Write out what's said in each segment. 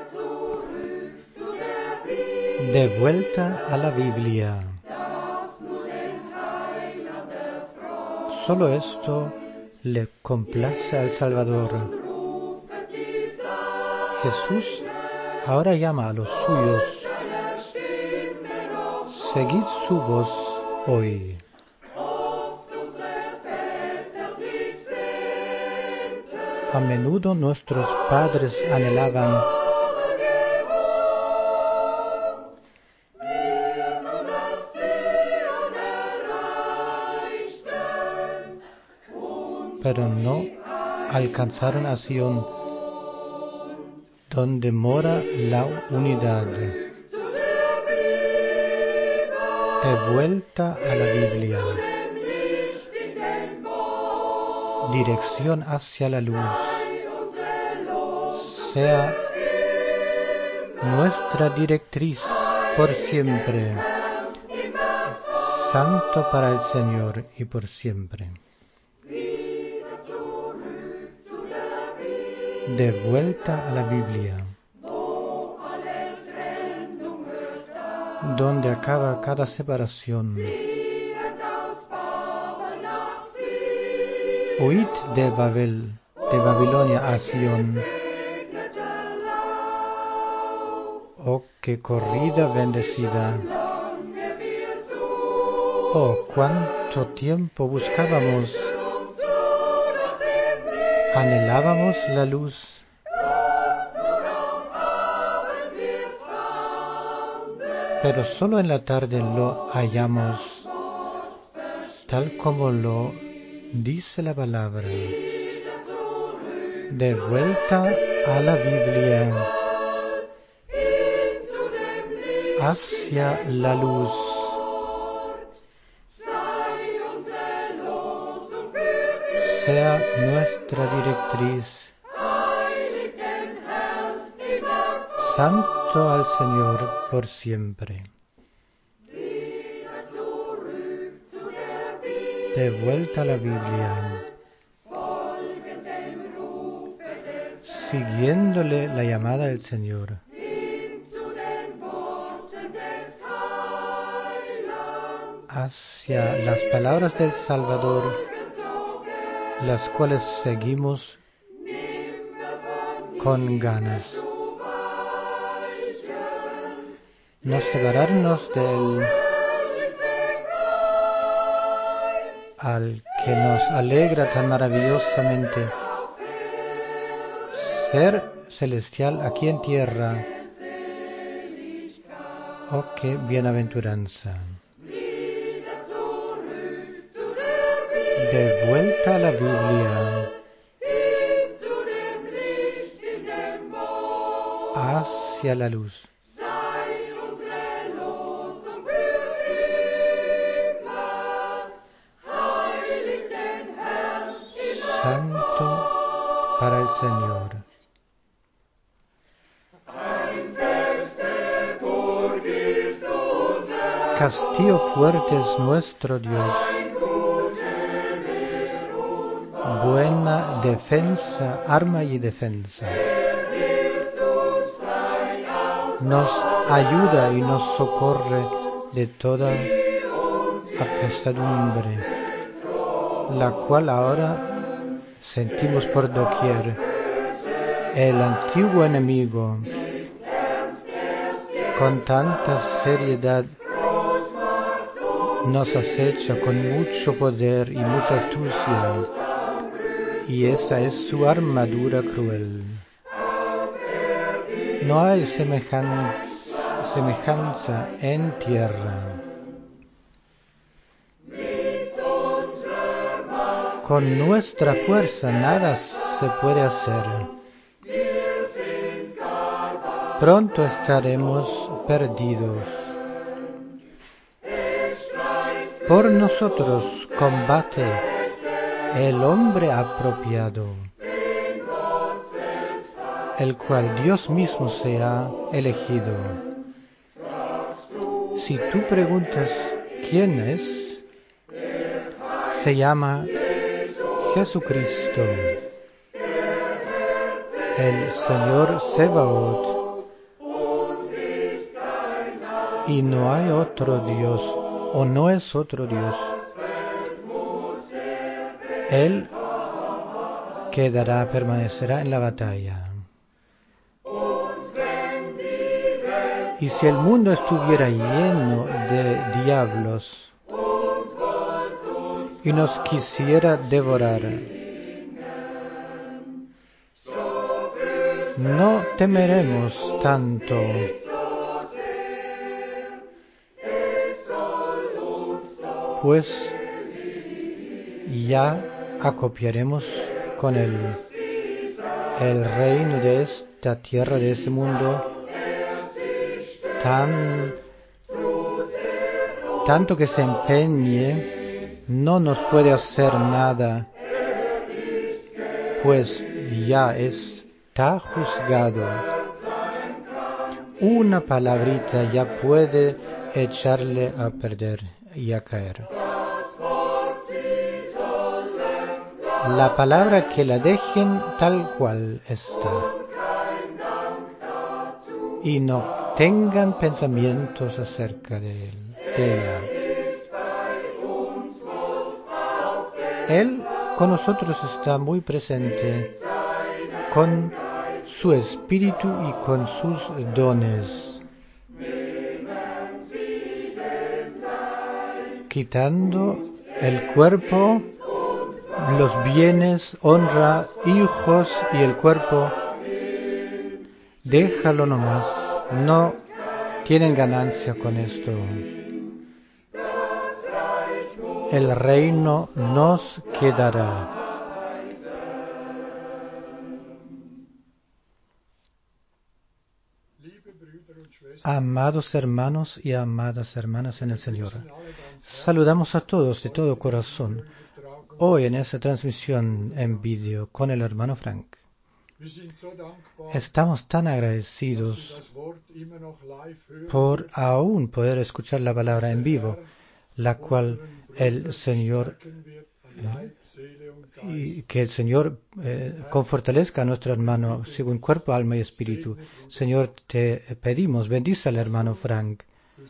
De vuelta a la Biblia. Solo esto le complace al Salvador. Jesús ahora llama a los suyos. Seguid su voz hoy. A menudo nuestros padres anhelaban pero no alcanzaron a Sion, donde mora la unidad. De vuelta a la Biblia. Dirección hacia la luz. Sea nuestra directriz por siempre. Santo para el Señor y por siempre. De vuelta a la Biblia, donde acaba cada separación. Huid de Babilonia a Sion. Oh, qué corrida bendecida. Oh, cuánto tiempo buscábamos. Anhelábamos la luz. Pero solo en la tarde lo hallamos, tal como lo dice la palabra. De vuelta a la Biblia, hacia la luz. Sea nuestra directriz. Santo al Señor por siempre. De vuelta a la Biblia. Siguiéndole la llamada del Señor. Hacia las palabras del Salvador, las cuales seguimos con ganas. No separarnos del al que nos alegra tan maravillosamente. Ser celestial aquí en tierra. Oh, qué bienaventuranza. De vuelta a la Biblia. Hacia la luz. Santo para el Señor. Castillo fuerte es nuestro Dios. Buena defensa, arma y defensa. Nos ayuda y nos socorre de toda apesadumbre, la cual ahora sentimos por doquier. El antiguo enemigo, con tanta seriedad, nos acecha con mucho poder y mucha astucia, y esa es su armadura cruel. No hay semejanza en tierra. Con nuestra fuerza nada se puede hacer. Pronto estaremos perdidos. Por nosotros combate el hombre apropiado, el cual Dios mismo se ha elegido. Si tú preguntas quién es, se llama Jesucristo, el Señor Sebaot, y no hay otro Dios, o no es otro Dios. Él permanecerá en la batalla. Y si el mundo estuviera lleno de diablos y nos quisiera devorar, no temeremos tanto, pues ya acopiaremos con el reino de esta tierra, de ese mundo, tanto que se empeñe, no nos puede hacer nada, pues ya está juzgado. Una palabrita ya puede echarle a perder y a caer. La palabra que la dejen tal cual está y no tengan pensamientos acerca de ella. Él con nosotros está muy presente con su espíritu y con sus dones, quitando el cuerpo, los bienes, honra, hijos y el cuerpo. Déjalo nomás, no tienen ganancia con esto. El reino nos quedará. Amados hermanos y amadas hermanas en el Señor, saludamos a todos de todo corazón hoy en esta transmisión en vídeo con el hermano Frank. Estamos tan agradecidos por aún poder escuchar la palabra en vivo, la cual el Señor y que el Señor confortalezca a nuestro hermano según cuerpo, alma y espíritu. Señor, te pedimos, bendice al hermano Frank.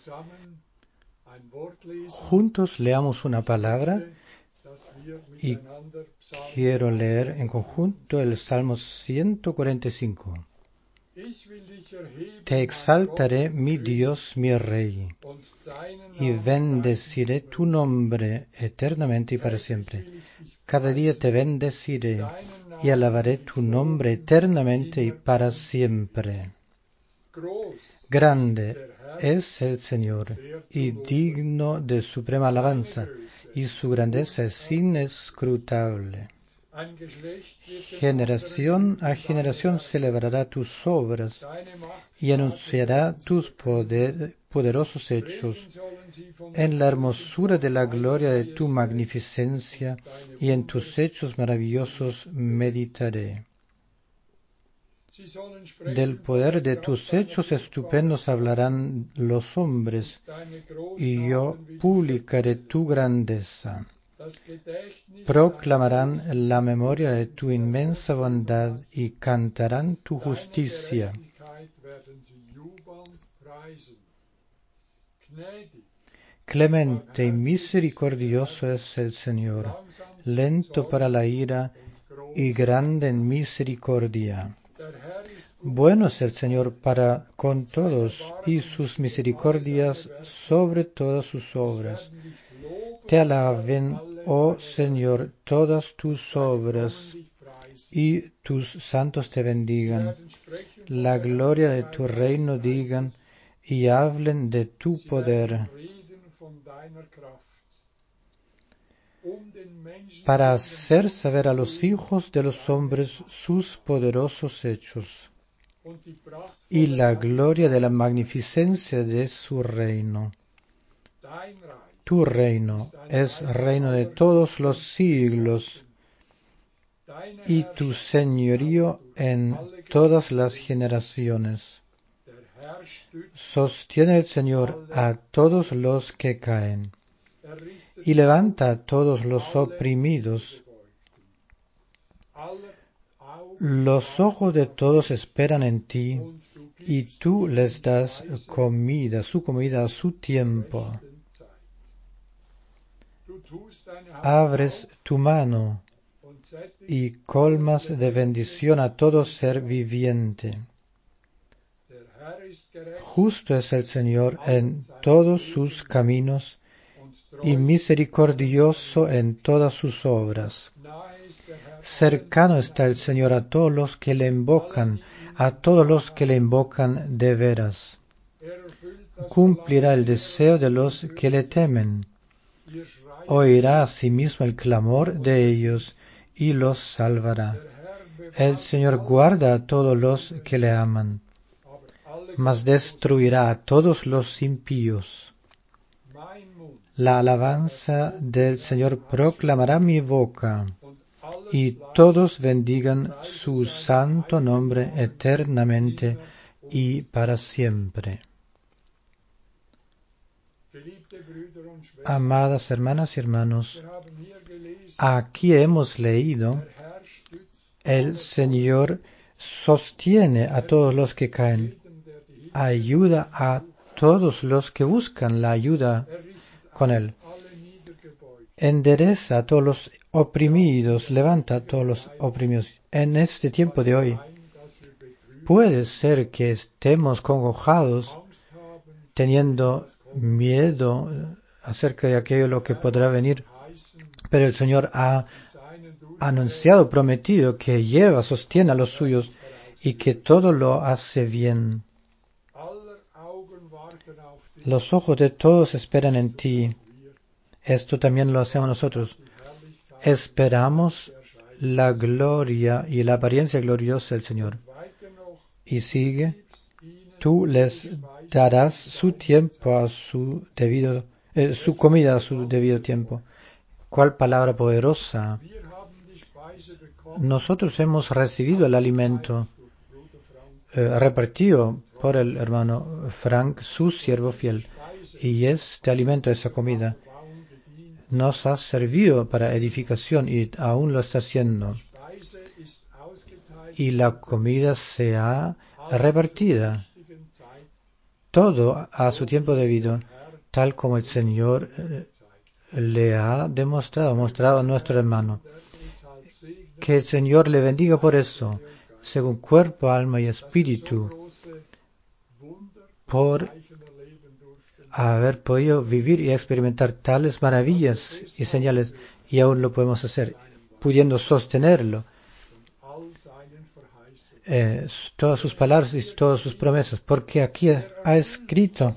Juntos leamos una palabra y quiero leer en conjunto el Salmo 145. Te exaltaré, mi Dios, mi Rey, y bendeciré tu nombre eternamente y para siempre. Cada día te bendeciré y alabaré tu nombre eternamente y para siempre. Grande es el Señor y digno de suprema alabanza, y su grandeza es inescrutable. Generación a generación celebrará tus obras y anunciará tus poderosos hechos. En la hermosura de la gloria de tu magnificencia y en tus hechos maravillosos meditaré. Del poder de tus hechos estupendos hablarán los hombres, y yo publicaré tu grandeza. Proclamarán la memoria de tu inmensa bondad y cantarán tu justicia. Clemente y misericordioso es el Señor, lento para la ira y grande en misericordia. Bueno es el Señor para con todos, y sus misericordias sobre todas sus obras. Te alaben, oh Señor, todas tus obras, y tus santos te bendigan. La gloria de tu reino digan, y hablen de tu poder, para hacer saber a los hijos de los hombres sus poderosos hechos, y la gloria de la magnificencia de su reino. Tu reino es reino de todos los siglos, y tu señorío en todas las generaciones. Sostiene el Señor a todos los que caen, y levanta a todos los oprimidos. Los ojos de todos esperan en ti, y tú les das comida, su comida a su tiempo. Abres tu mano y colmas de bendición a todo ser viviente. Justo es el Señor en todos sus caminos y misericordioso en todas sus obras. Cercano está el Señor a todos los que le invocan, a todos los que le invocan de veras. Cumplirá el deseo de los que le temen. Oirá asimismo el clamor de ellos y los salvará. El Señor guarda a todos los que le aman, mas destruirá a todos los impíos. La alabanza del Señor proclamará mi boca, y todos bendigan su santo nombre eternamente y para siempre. Amadas hermanas y hermanos, aquí hemos leído, el Señor sostiene a todos los que caen, ayuda a todos los que buscan la ayuda con Él, endereza a todos los oprimidos, levanta a todos los oprimidos. En este tiempo de hoy, puede ser que estemos congojados, teniendo miedo acerca de aquello lo que podrá venir, pero el Señor ha anunciado, prometido que lleva, sostiene a los suyos y que todo lo hace bien. Los ojos de todos esperan en ti. Esto también lo hacemos nosotros. Esperamos la gloria y la apariencia gloriosa del Señor. Y sigue, tú les darás su tiempo a su debido, su comida a su debido tiempo. ¿Cuál palabra poderosa? Nosotros hemos recibido el alimento repartido por el hermano Frank, su siervo fiel, y este alimento, esa comida, nos ha servido para edificación y aún lo está haciendo. Y la comida se ha repartida, todo a su tiempo debido, tal como el Señor le ha mostrado a nuestro hermano. Que el Señor le bendiga por eso, según cuerpo, alma y espíritu, por haber podido vivir y experimentar tales maravillas y señales, y aún lo podemos hacer, pudiendo sostenerlo, todas sus palabras y todas sus promesas, porque aquí ha escrito,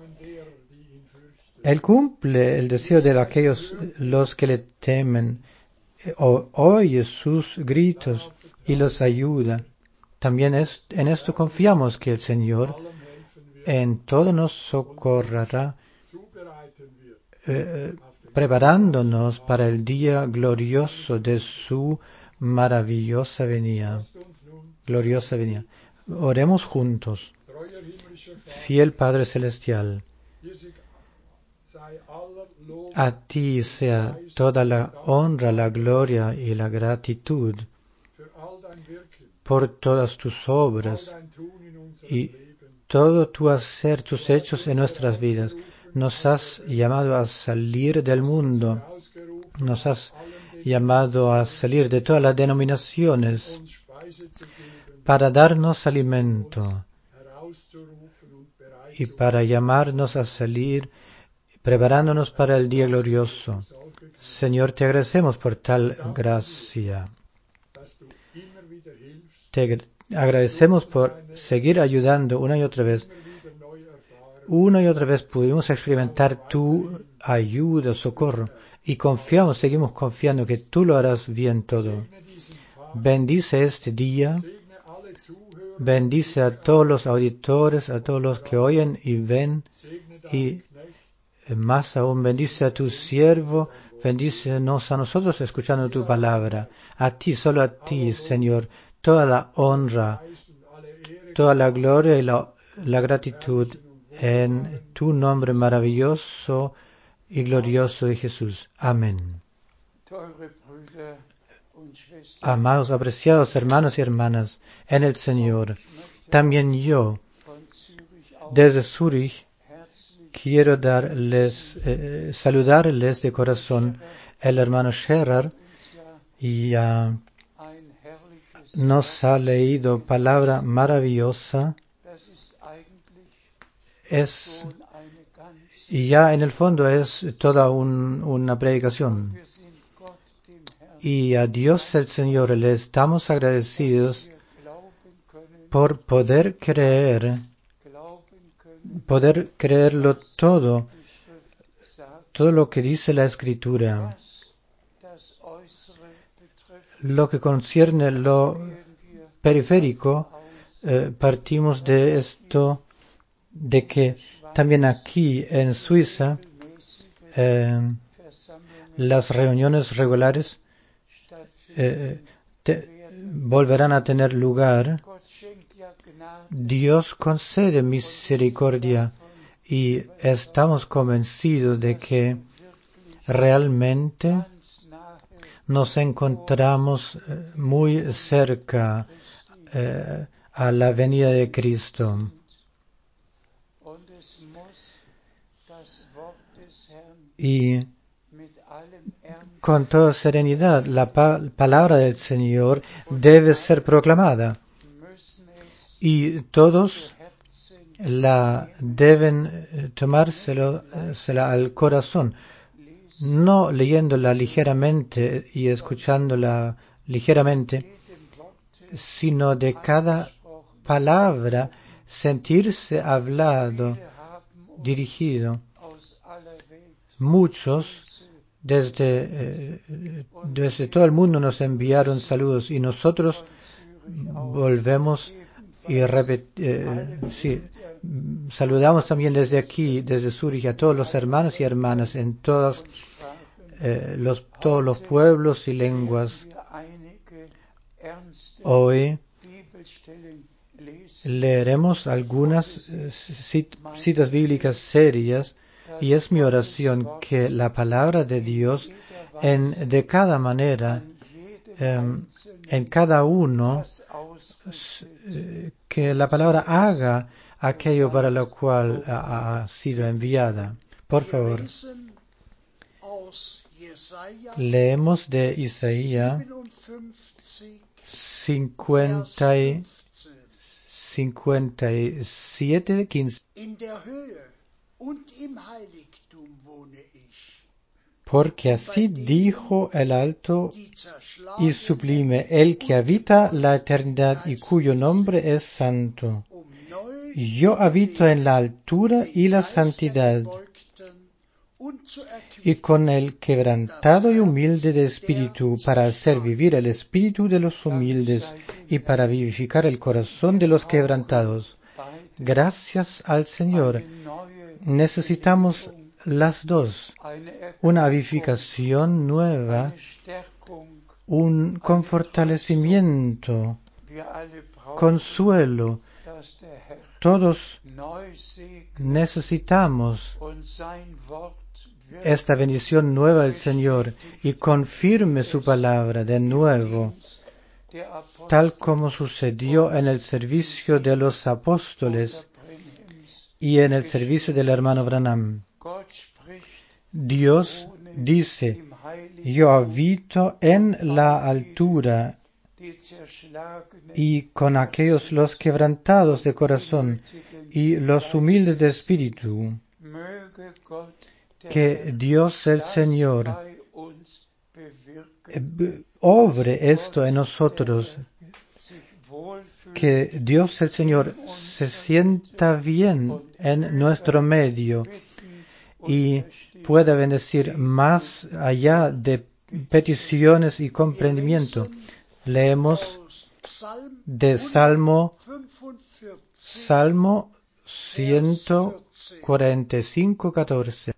Él cumple el deseo de aquellos los que le temen, oye sus gritos y los ayuda. También en esto confiamos que el Señor en todo nos socorrerá, preparándonos para el día glorioso de su maravillosa venida. Gloriosa venida. Oremos juntos. Fiel Padre Celestial, a ti sea toda la honra, la gloria y la gratitud por todas tus obras y todo tu hacer, tus hechos en nuestras vidas. Nos has llamado a salir del mundo, nos has llamado a salir de todas las denominaciones para darnos alimento y para llamarnos a salir preparándonos para el día glorioso. Señor, te agradecemos por tal gracia. Te agradecemos por seguir ayudando una y otra vez. Una y otra vez pudimos experimentar tu ayuda, socorro, y seguimos confiando que tú lo harás bien todo. Bendice este día, bendice a todos los auditores, a todos los que oyen y ven, y más aún bendice a tu siervo, bendícenos a nosotros escuchando tu palabra. A ti, solo a ti, Señor, toda la honra, toda la gloria y la gratitud en tu nombre maravilloso y glorioso de Jesús. Amén. Amados, apreciados hermanos y hermanas en el Señor, también yo Desde Zúrich quiero saludarles de corazón. El hermano Scherer ya nos ha leído palabra maravillosa. Ya en el fondo es toda una predicación. Y a Dios el Señor le estamos agradecidos por poder creerlo todo lo que dice la Escritura. Lo que concierne lo periférico, partimos de esto, de que también aquí en Suiza las reuniones regulares volverán a tener lugar. Dios concede misericordia y estamos convencidos de que realmente nos encontramos muy cerca a la venida de Cristo. Y con toda serenidad, la palabra del Señor debe ser proclamada. Y todos la deben tomársela al corazón, no leyéndola ligeramente y escuchándola ligeramente, sino de cada palabra sentirse hablado, dirigido. Muchos desde todo el mundo nos enviaron saludos y nosotros volvemos y saludamos también desde aquí, desde Zúrich, a todos los hermanos y hermanas en todos los pueblos y lenguas. Hoy leeremos algunas citas bíblicas serias y es mi oración que la palabra de Dios de cada manera, en cada uno, que la palabra haga aquello para lo cual ha sido enviada. Por favor, leemos de Isaías 57, 15. Porque así dijo el alto y sublime, el que habita la eternidad y cuyo nombre es santo. Yo habito en la altura y la santidad, y con el quebrantado y humilde de espíritu, para hacer vivir el espíritu de los humildes y para vivificar el corazón de los quebrantados. Gracias al Señor. Necesitamos las dos, una vivificación nueva, con fortalecimiento, consuelo. Todos necesitamos esta bendición nueva del Señor y confirme su palabra de nuevo, tal como sucedió en el servicio de los apóstoles y en el servicio del hermano Branham. Dios dice, yo habito en la altura y con aquellos los quebrantados de corazón y los humildes de espíritu. Que Dios el Señor obre esto en nosotros, que Dios el Señor se sienta bien en nuestro medio y pueda bendecir más allá de peticiones y comprendimiento. Leemos de Salmo 145, 14.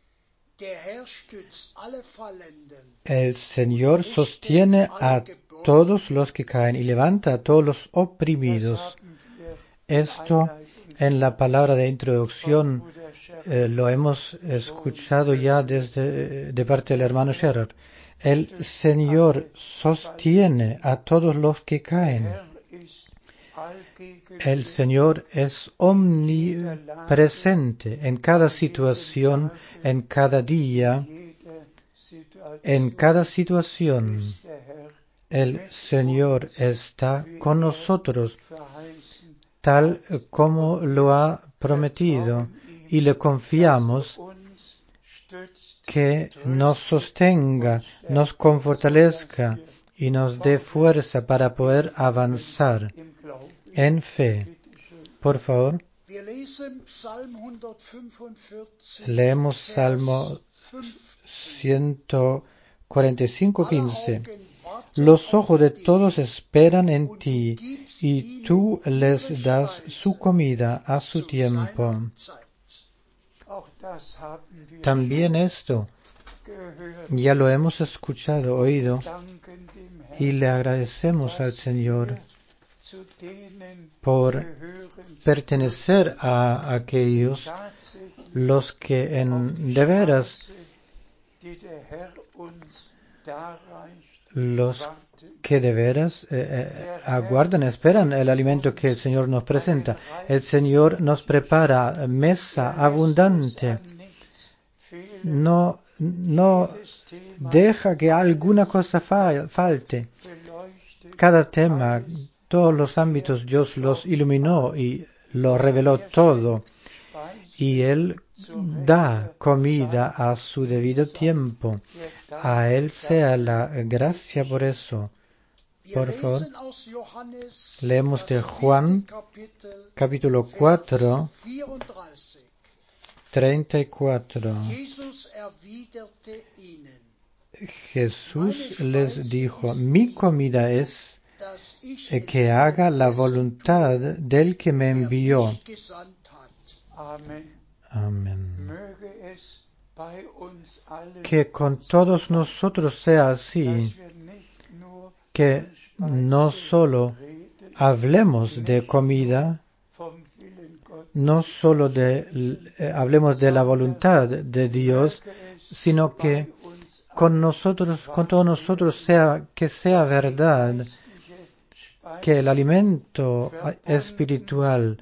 El Señor sostiene a todos los que caen y levanta a todos los oprimidos. Esto en la palabra de introducción lo hemos escuchado ya de parte del hermano Scherer. El Señor sostiene a todos los que caen. El Señor es omnipresente en cada situación, en cada día, en cada situación. El Señor está con nosotros, tal como lo ha prometido, y le confiamos que nos sostenga, nos fortalezca y nos dé fuerza para poder avanzar en fe. Por favor, leemos Salmo 145:15. Los ojos de todos esperan en ti, y tú les das su comida a su tiempo. También esto ya lo hemos escuchado, oído, y le agradecemos al Señor por pertenecer a aquellos los que de veras aguardan, esperan el alimento que el Señor nos presenta. El Señor nos prepara mesa abundante. No deja que alguna cosa falte. Cada tema, todos los ámbitos, Dios los iluminó y lo reveló todo. Y Él da comida a su debido tiempo. A Él sea la gracia por eso. Por favor, leemos de Juan, capítulo 4, 34. Jesús les dijo: mi comida es que haga la voluntad del que me envió. Amén. Que con todos nosotros sea así, que no solo hablemos de comida, no solo hablemos de la voluntad de Dios, sino que con todos nosotros que sea verdad, que el alimento espiritual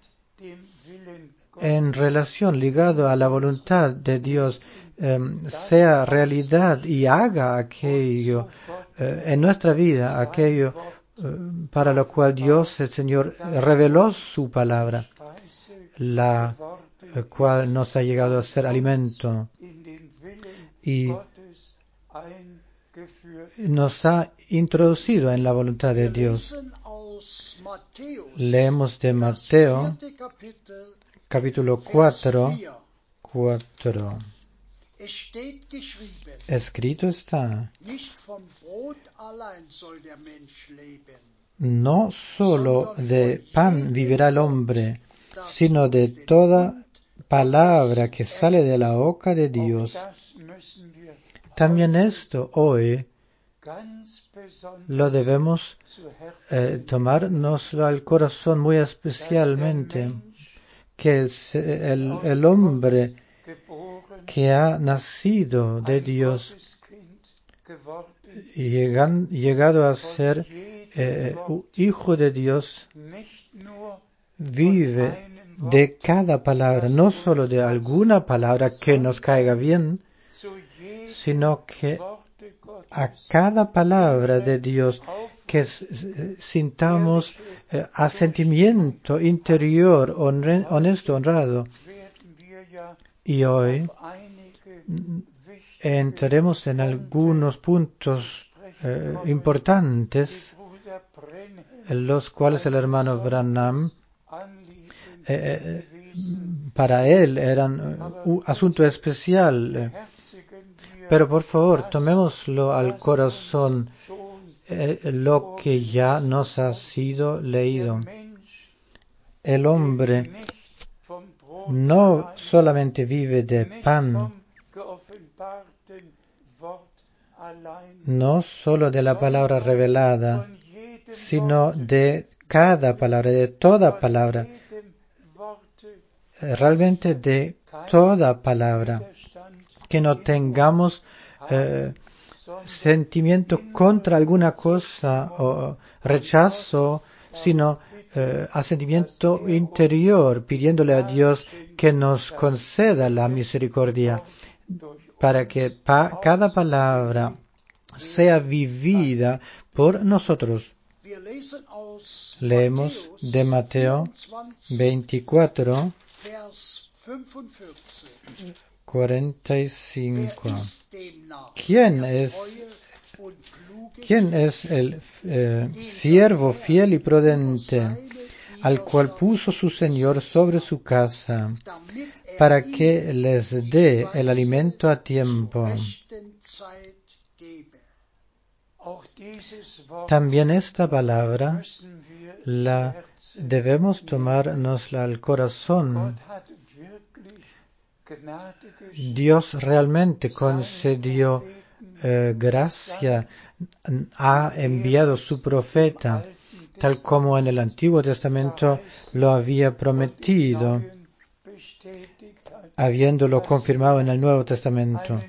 en relación ligado a la voluntad de Dios sea realidad y haga aquello en nuestra vida, aquello para lo cual Dios, el Señor, reveló su palabra, la cual nos ha llegado a ser alimento y nos ha introducido en la voluntad de Dios. Leemos de Mateo, capítulo 4. Escrito está: no solo de pan vivirá el hombre, sino de toda palabra que sale de la boca de Dios. También esto hoy lo debemos tomárnoslo al corazón muy especialmente, que el hombre que ha nacido de Dios y llegado a ser hijo de Dios, vive de cada palabra, no solo de alguna palabra que nos caiga bien, sino que a cada palabra de Dios que sintamos asentimiento interior, honesto, honrado. Y hoy entraremos en algunos puntos importantes, los cuales el hermano Branham, para él eran un asunto especial. Pero por favor, tomémoslo al corazón, lo que ya nos ha sido leído. El hombre no solamente vive de pan, no solo de la palabra revelada, sino de cada palabra, de toda palabra, realmente de toda palabra. Que no tengamos sentimiento contra alguna cosa o rechazo, sino asentimiento interior, pidiéndole a Dios que nos conceda la misericordia, para que cada palabra sea vivida por nosotros. Leemos de Mateo 24, 45. ¿Quién es el siervo fiel y prudente, al cual puso su Señor sobre su casa, para que les dé el alimento a tiempo? También esta palabra la debemos tomárnosla al corazón. Dios realmente concedió gracia, ha enviado su profeta, tal como en el Antiguo Testamento lo había prometido, habiéndolo confirmado en el Nuevo Testamento,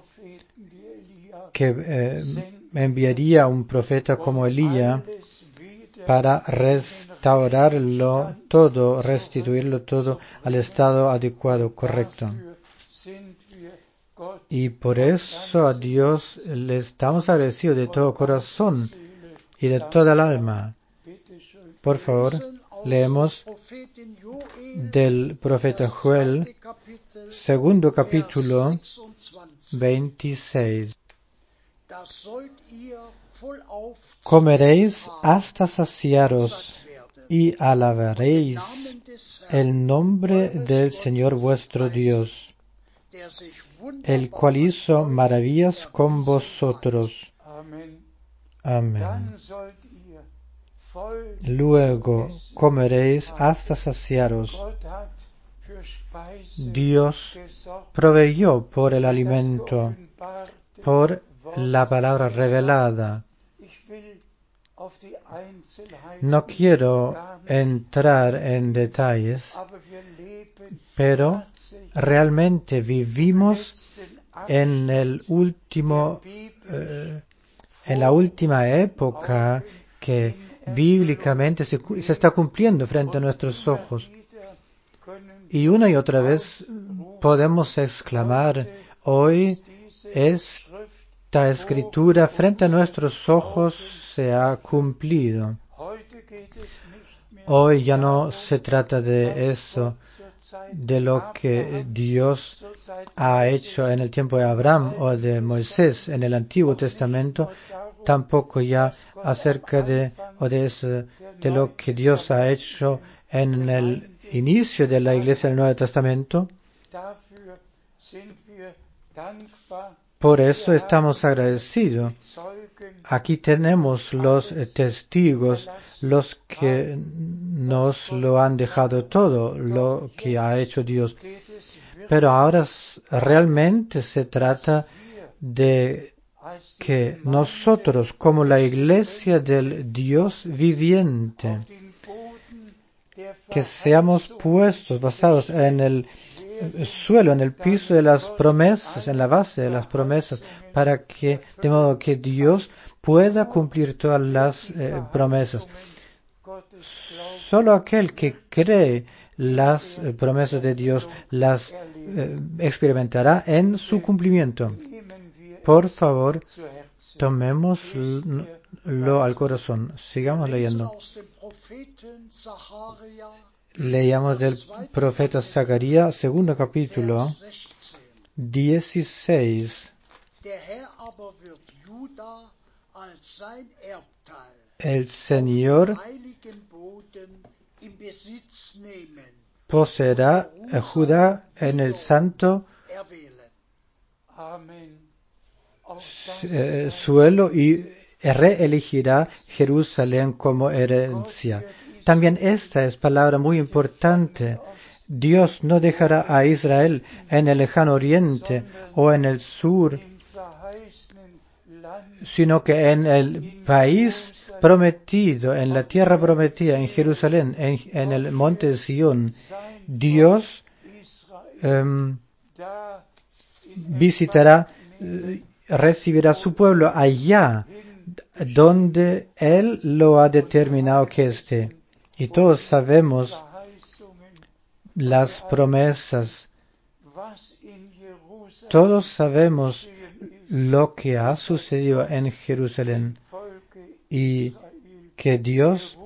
que enviaría un profeta como Elías para restaurarlo todo, restituirlo todo al estado adecuado, correcto. Y por eso a Dios le estamos agradecidos de todo corazón y de toda el alma. Por favor, leemos del profeta Joel, segundo capítulo, 26. Comeréis hasta saciaros y alabaréis el nombre del Señor vuestro Dios, el cual hizo maravillas con vosotros. Amén. Luego comeréis hasta saciaros. Dios proveyó por el alimento, por la palabra revelada. No quiero entrar en detalles, pero realmente vivimos en la última época que bíblicamente se está cumpliendo frente a nuestros ojos. Y una y otra vez podemos exclamar, hoy esta escritura frente a nuestros ojos se ha cumplido. Hoy ya no se trata de eso, de lo que Dios ha hecho en el tiempo de Abraham o de Moisés en el Antiguo Testamento, tampoco ya acerca de lo que Dios ha hecho en el inicio de la Iglesia del Nuevo Testamento. Por eso estamos agradecidos. Aquí tenemos los testigos, los que nos lo han dejado todo, lo que ha hecho Dios. Pero ahora realmente se trata de que nosotros, como la Iglesia del Dios viviente, que seamos puestos, basados en el suelo, en el piso de las promesas, en la base de las promesas, de modo que Dios pueda cumplir todas las promesas. Solo aquel que cree las promesas de Dios las experimentará en su cumplimiento. Por favor, tomémoslo al corazón. Sigamos leyendo. Leíamos del profeta Zacarías, segundo capítulo, 16. El Señor poseerá a Judá en el santo suelo y reelegirá Jerusalén como herencia. También esta es palabra muy importante. Dios no dejará a Israel en el lejano oriente o en el sur, sino que en el país prometido, en la tierra prometida, en Jerusalén, en el monte de Sion, Dios visitará, recibirá a su pueblo allá donde Él lo ha determinado que esté. Y todos sabemos las promesas. Todos sabemos lo que ha sucedido en Jerusalén y que Dios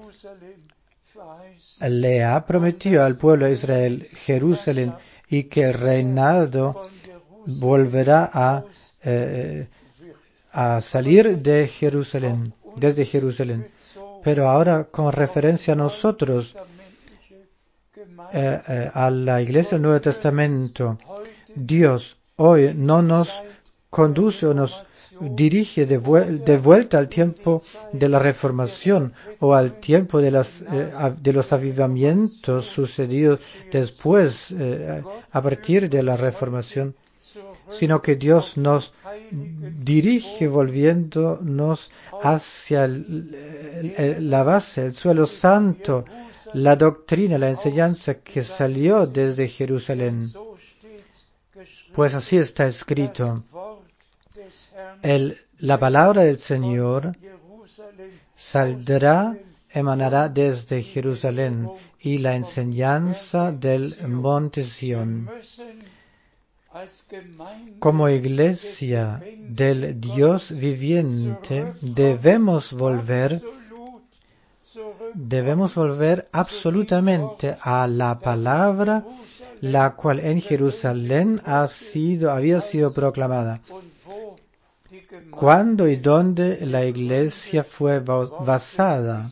le ha prometido al pueblo de Israel Jerusalén y que el reinado volverá a salir de Jerusalén, desde Jerusalén. Pero ahora, con referencia a nosotros, a la Iglesia del Nuevo Testamento, Dios hoy no nos conduce o nos dirige de vuelta al tiempo de la Reformación o al tiempo de los avivamientos sucedidos después, a partir de la Reformación, sino que Dios nos dirige volviéndonos hacia la base, el suelo santo, la doctrina, la enseñanza que salió desde Jerusalén. Pues así está escrito. La palabra del Señor emanará desde Jerusalén y la enseñanza del monte Sión. Como iglesia del Dios viviente, debemos volver absolutamente a la palabra, la cual en Jerusalén había sido proclamada. Cuando y dónde la iglesia fue basada,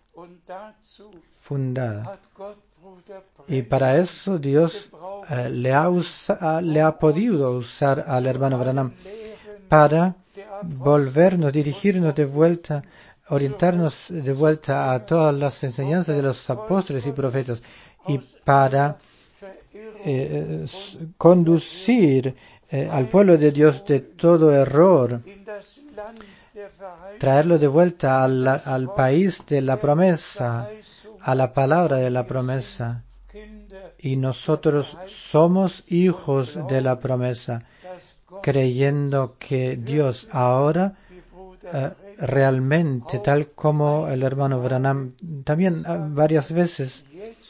fundada. Y para eso Dios le ha podido usar al hermano Branham para dirigirnos de vuelta, orientarnos de vuelta a todas las enseñanzas de los apóstoles y profetas y para conducir al pueblo de Dios de todo error, traerlo de vuelta al país de la promesa, a la palabra de la promesa. Y nosotros somos hijos de la promesa, creyendo que Dios ahora realmente, tal como el hermano Branham también varias veces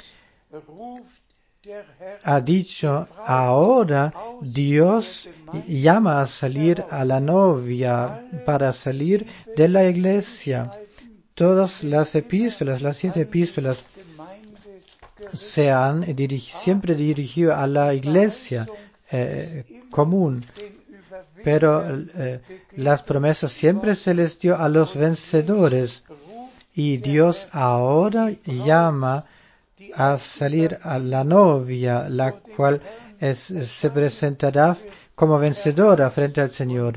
ha dicho, ahora Dios llama a salir a la novia para salir de la iglesia. Todas las epístolas, las 7 epístolas, se han siempre dirigido a la iglesia común, pero las promesas siempre se les dio a los vencedores y Dios ahora llama a salir a la novia, la cual se presentará como vencedora frente al Señor.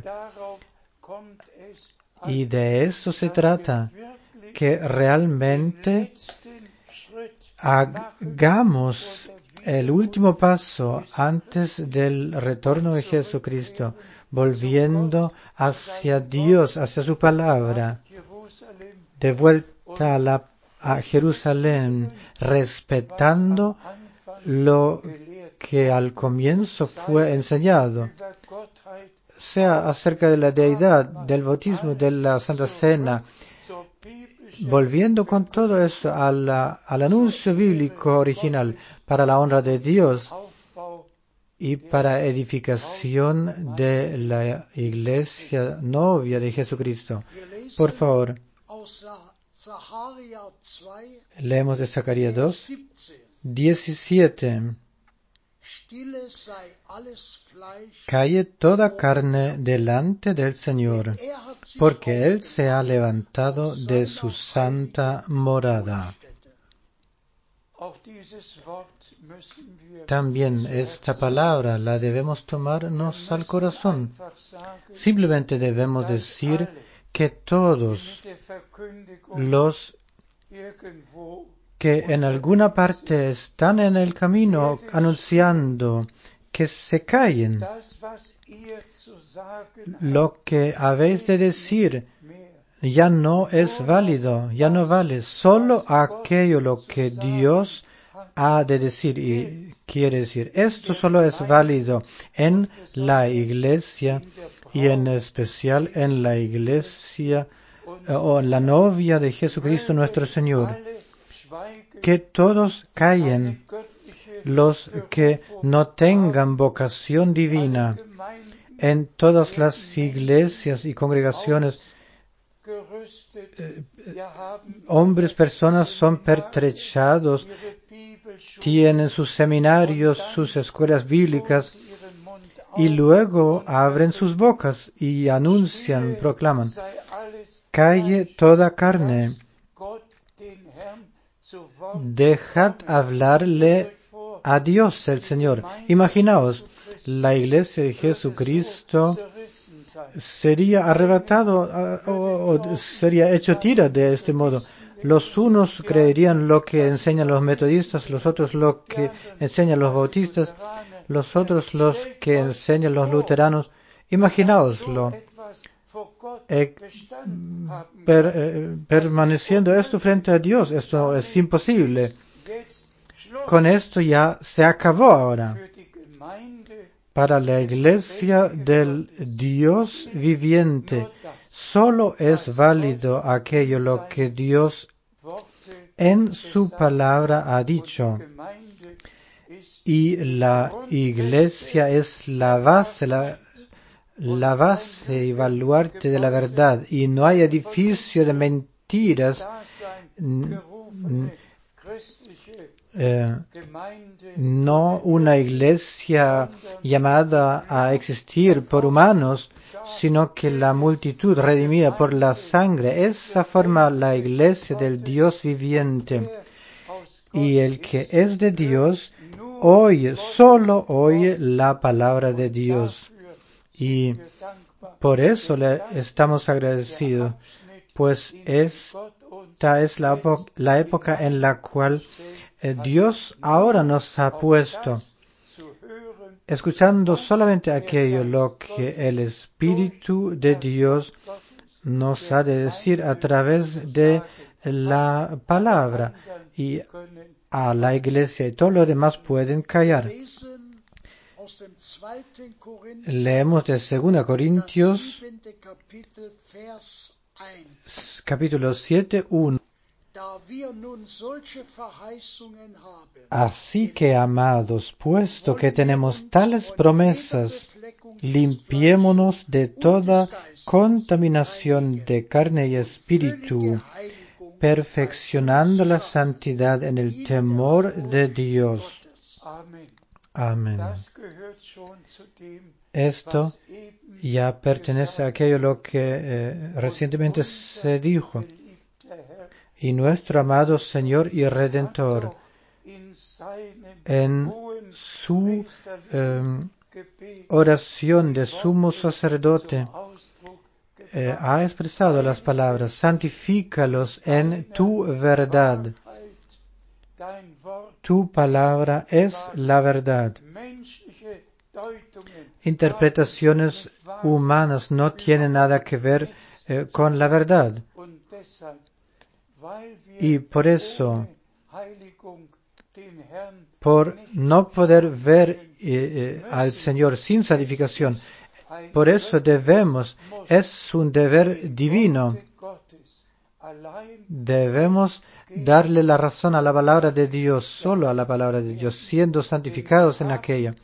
Y de eso se trata, que realmente hagamos el último paso antes del retorno de Jesucristo, volviendo hacia Dios, hacia su palabra, de vuelta a Jerusalén, respetando lo que al comienzo fue enseñado, sea acerca de la deidad, del bautismo, de la Santa Cena, volviendo con todo eso al anuncio bíblico original para la honra de Dios y para edificación de la iglesia novia de Jesucristo. Por favor, leemos de Zacarías 2, 17. Calle toda carne delante del Señor, porque Él se ha levantado de su santa morada. También esta palabra la debemos tomarnos al corazón. Simplemente debemos decir que todos los que en alguna parte están en el camino anunciando que se callen. Lo que habéis de decir ya no es válido, ya no vale. Solo aquello lo que Dios ha de decir y quiere decir. Esto solo es válido en la iglesia y en especial en la iglesia o la novia de Jesucristo nuestro Señor. que todos callen, los que no tengan vocación divina. En todas las iglesias y congregaciones, hombres, personas son pertrechados, tienen sus seminarios, sus escuelas bíblicas, y luego abren sus bocas y anuncian, proclaman: calle toda carne, dejad hablarle a Dios el Señor. Imaginaos, la iglesia de Jesucristo sería arrebatado o sería hecho tira de este modo. Los unos creerían lo que enseñan los metodistas, los otros lo que enseñan los bautistas, los otros los que enseñan los luteranos. Imaginaoslo. Permaneciendo esto frente a Dios, esto es imposible. Con esto ya se acabó ahora. Para la iglesia del Dios viviente, solo es válido aquello lo que Dios en su palabra ha dicho. Y la iglesia es la base y baluarte de la verdad. Y no hay edificio de mentiras, no una iglesia llamada a existir por humanos, sino que la multitud redimida por la sangre. Esa forma la iglesia del Dios viviente. Y el que es de Dios solo oye la palabra de Dios. Y por eso le estamos agradecidos, pues esta es la época en la cual Dios ahora nos ha puesto, escuchando solamente aquello lo que el Espíritu de Dios nos ha de decir a través de la palabra, y a la iglesia y todo lo demás pueden callar. Leemos de 2 Corintios capítulo 7, 1. Así que, amados, puesto que tenemos tales promesas, limpiémonos de toda contaminación de carne y espíritu, perfeccionando la santidad en el temor de Dios. Amén. Esto ya pertenece a aquello lo que recientemente se dijo. Y nuestro amado Señor y Redentor, en su oración de sumo sacerdote, ha expresado las palabras: santifícalos en tu verdad. Tu palabra es la verdad. Interpretaciones humanas no tienen nada que ver con la verdad. Y por eso, por no poder ver al Señor sin santificación, por eso es un deber divino, debemos darle la razón a la palabra de Dios, solo a la palabra de Dios, siendo santificados en aquella.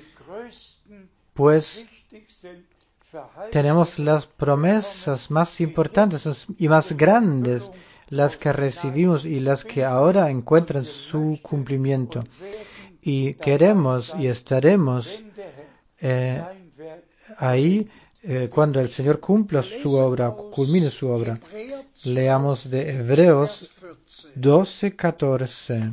Pues tenemos las promesas más importantes y más grandes, las que recibimos y las que ahora encuentran su cumplimiento. Y queremos y estaremos ahí cuando el Señor cumpla su obra, culmine su obra. Leamos de Hebreos 12:14.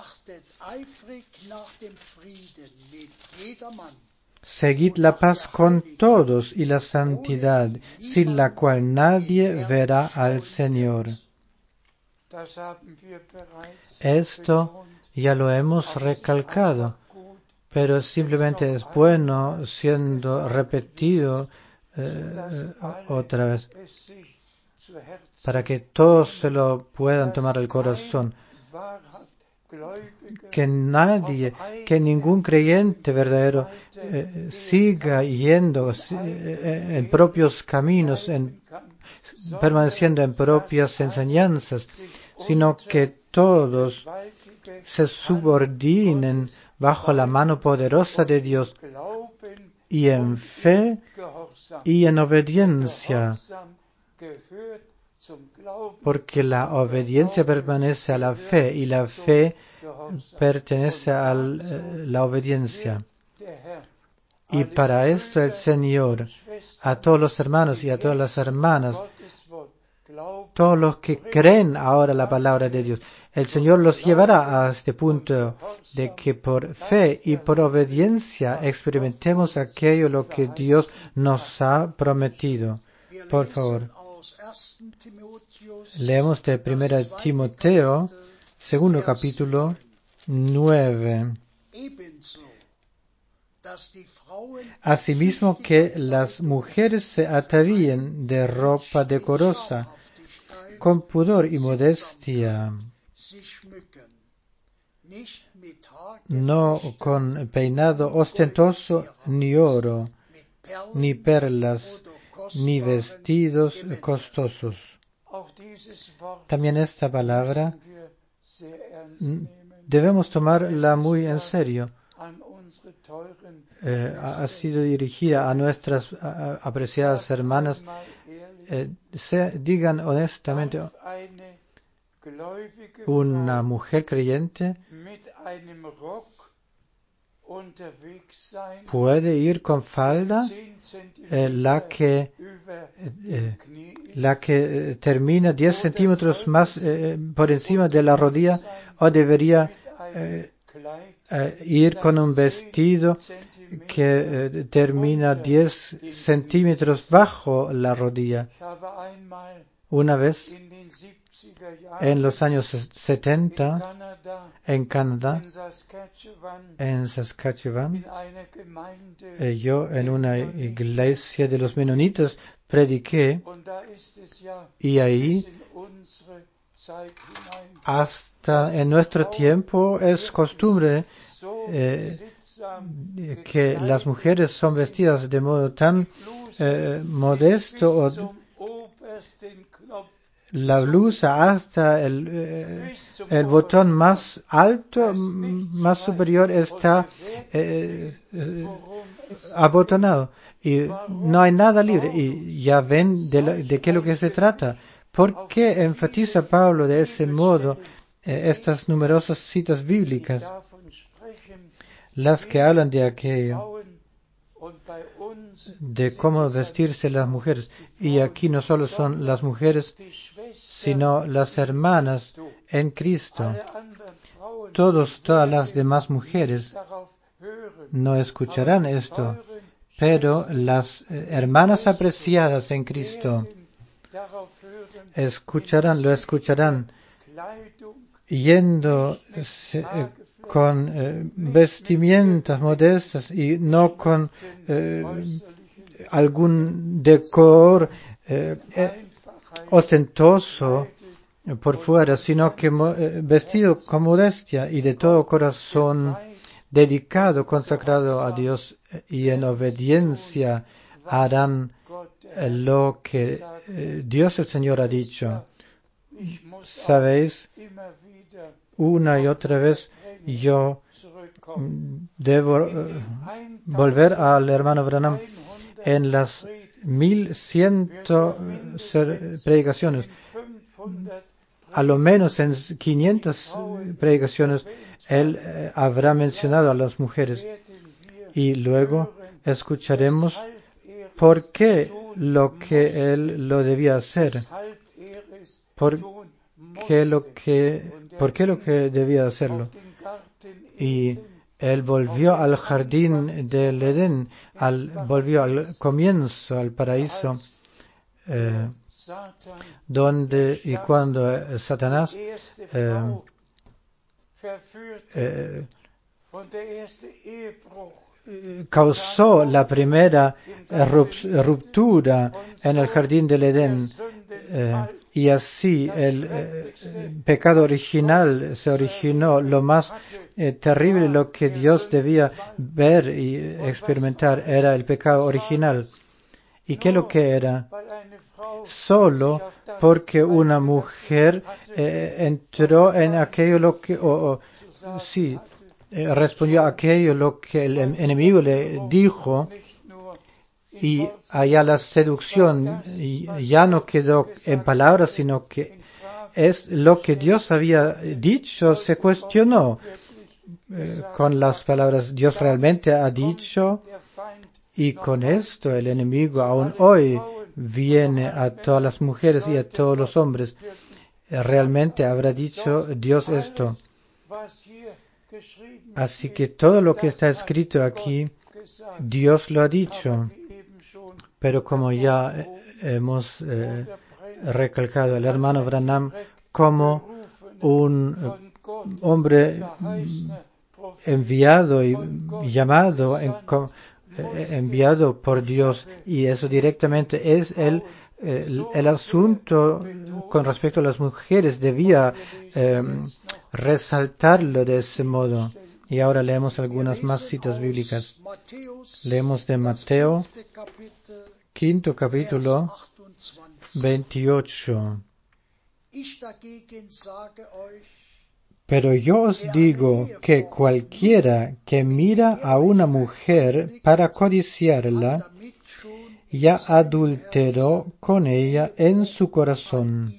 Seguid la paz con todos y la santidad, sin la cual nadie verá al Señor. Esto ya lo hemos recalcado, pero simplemente es bueno siendo repetido otra vez, para que todos se lo puedan tomar al corazón. Que ningún creyente verdadero siga yendo en propios caminos, permaneciendo en propias enseñanzas, sino que todos se subordinen bajo la mano poderosa de Dios y en fe y en obediencia, porque la obediencia pertenece a la fe y la fe pertenece a la obediencia. Y para esto el Señor, a todos los hermanos y a todas las hermanas, todos los que creen ahora la palabra de Dios, el Señor los llevará a este punto de que por fe y por obediencia experimentemos aquello lo que Dios nos ha prometido. Por favor, leemos de 1 Timoteo, segundo capítulo 9. Asimismo que las mujeres se atavíen de ropa decorosa, con pudor y modestia, no con peinado ostentoso, ni oro, ni perlas, ni vestidos costosos. También esta palabra debemos tomarla muy en serio. Ha sido dirigida a nuestras apreciadas hermanas. Digan honestamente, una mujer creyente puede ir con falda, la que termina 10 centímetros más por encima de la rodilla, o debería ir con un vestido que termina 10 centímetros bajo la rodilla. Una vez, en los años 70, en Canadá, en Saskatchewan, yo en una iglesia de los menonitas prediqué, y ahí hasta en nuestro tiempo es costumbre que las mujeres son vestidas de modo tan modesto, o la blusa hasta el botón más alto, más superior, está abotonado y no hay nada libre. Y ya ven de qué es lo que se trata. ¿Por qué enfatiza Pablo de ese modo estas numerosas citas bíblicas, las que hablan de aquello, de cómo vestirse las mujeres? Y aquí no solo son las mujeres, sino las hermanas en Cristo. Todas las demás mujeres no escucharán esto, pero las hermanas apreciadas en Cristo lo escucharán yendo con vestimentas modestas y no con algún decor ostentoso por fuera, sino que vestido con modestia y de todo corazón, dedicado, consagrado a Dios, y en obediencia harán lo que Dios el Señor ha dicho. Sabéis, una y otra vez yo debo volver al hermano Branham. En las 1100 predicaciones, a lo menos en 500 predicaciones, él habrá mencionado a las mujeres. Y luego escucharemos por qué lo que él lo debía hacer. ¿Por qué lo que debía hacerlo? Y él volvió al jardín del Edén, volvió al comienzo, al paraíso, donde y cuando Satanás causó la primera ruptura en el jardín del Edén, y así el pecado original se originó. Lo más terrible, lo que Dios debía ver y experimentar, era el pecado original. ¿Y qué es lo que era? Solo porque una mujer entró en aquello lo que, respondió a aquello lo que el enemigo le dijo, y allá la seducción ya no quedó en palabras, sino que es lo que Dios había dicho, se cuestionó con las palabras Dios realmente ha dicho, y con esto el enemigo aún hoy viene a todas las mujeres y a todos los hombres. Realmente habrá dicho Dios esto. Así que todo lo que está escrito aquí, Dios lo ha dicho. Pero como ya hemos recalcado, el hermano Branham, como un hombre enviado y llamado, enviado por Dios, y eso directamente es el asunto con respecto a las mujeres, debía resaltarlo de ese modo. Y ahora leemos algunas más citas bíblicas. Leemos de Mateo, 5. capítulo, 28. Pero yo os digo que cualquiera que mira a una mujer para codiciarla, ya adulteró con ella en su corazón.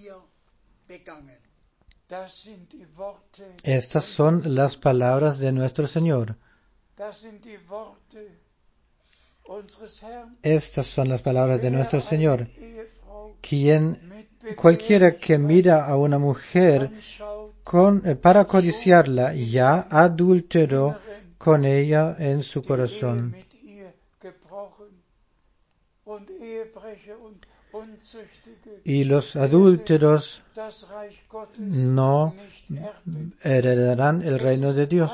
Estas son las palabras de nuestro Señor. Estas son las palabras de nuestro Señor. Cualquiera que mira a una mujer para codiciarla, ya adulteró con ella en su corazón. Y los adúlteros no heredarán el reino de Dios.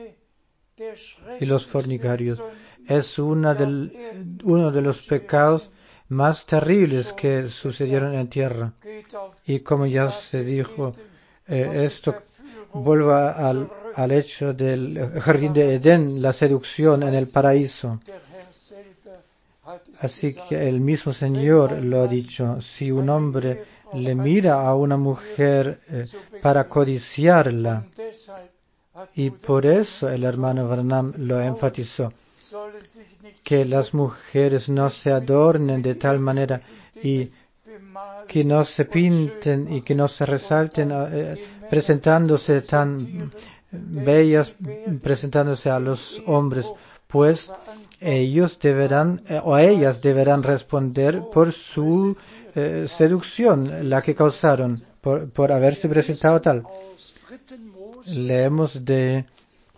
Y los fornicarios es uno de los pecados más terribles que sucedieron en tierra. Y como ya se dijo, esto vuelve al hecho del jardín de Edén, la seducción en el paraíso. Así que el mismo Señor lo ha dicho, si un hombre le mira a una mujer para codiciarla, y por eso el hermano Branham lo enfatizó, que las mujeres no se adornen de tal manera y que no se pinten y que no se resalten presentándose tan bellas, presentándose a los hombres, pues ellos deberán o ellas deberán responder por su seducción, la que causaron por haberse presentado tal. Leemos de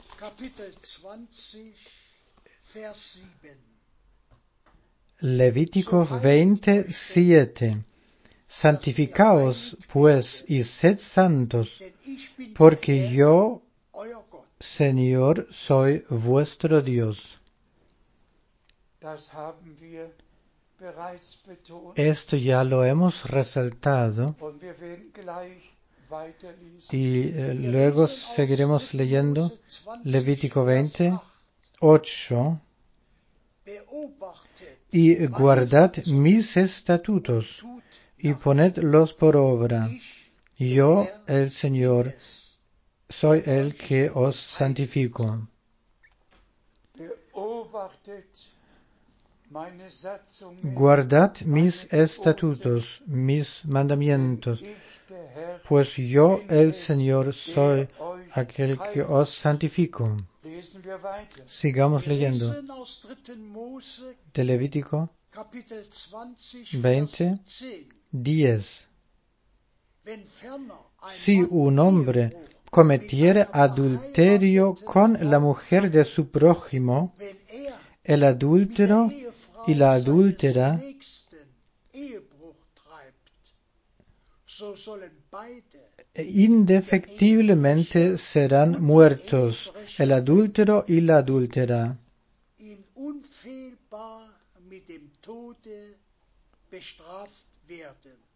Levítico 27. Santificaos pues y sed santos, porque yo, Señor, soy vuestro Dios. Esto ya lo hemos resaltado y luego seguiremos leyendo Levítico 28. Y guardad mis estatutos y ponedlos por obra. Yo, el Señor, soy el que os santifico. Guardad mis estatutos, mis mandamientos, pues yo, el Señor, soy aquel que os santifico. Sigamos leyendo. De Levítico 20, 10. Si un hombre cometiere adulterio con la mujer de su prójimo, el adúltero y la adúltera indefectiblemente serán muertos, el adúltero y la adúltera.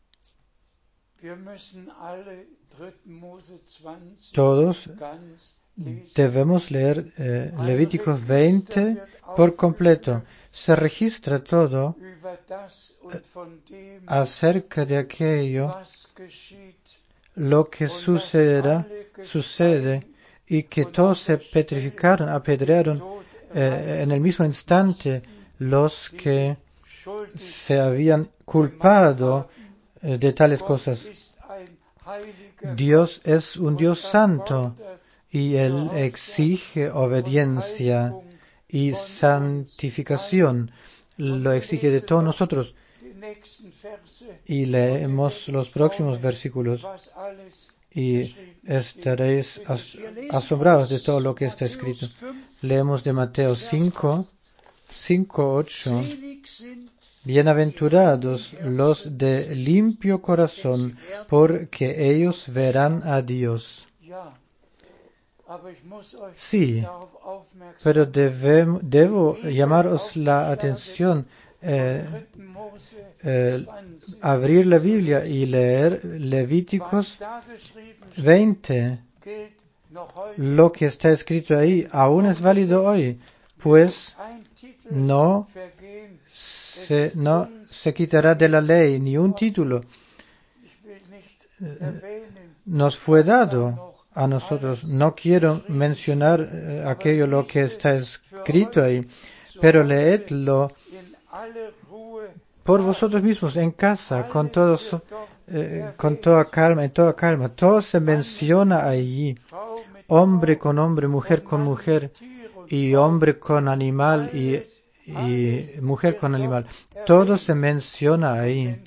Todos debemos leer Levíticos 20 por completo. Se registra todo acerca de aquello, lo que sucede, y que todos se petrificaron, apedrearon en el mismo instante los que se habían culpado de tales cosas. Dios es un Dios santo y Él exige obediencia y santificación. Lo exige de todos nosotros. Y leemos los próximos versículos y estaréis asombrados de todo lo que está escrito. Leemos de Mateo 5:8. Bienaventurados los de limpio corazón, porque ellos verán a Dios. Sí, pero debo llamaros la atención, abrir la Biblia y leer Levíticos 20. Lo que está escrito ahí aún es válido hoy, pues no se quitará de la ley ni un título. Nos fue dado a nosotros. No quiero mencionar aquello lo que está escrito ahí, pero leedlo por vosotros mismos en casa, con toda calma, en toda calma. Todo se menciona allí, hombre con hombre, mujer con mujer, y hombre con animal y mujer con animal. Todo se menciona ahí.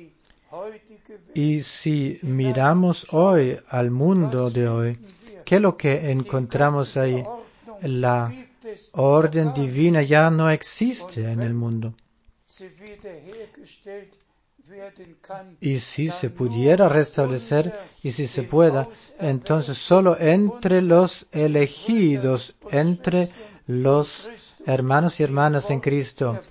Y si miramos hoy al mundo de hoy, ¿qué es lo que encontramos ahí? La orden divina ya no existe en el mundo. Y si se pudiera restablecer, y si se pueda, entonces solo entre los elegidos, entre los hermanos y hermanas en Cristo,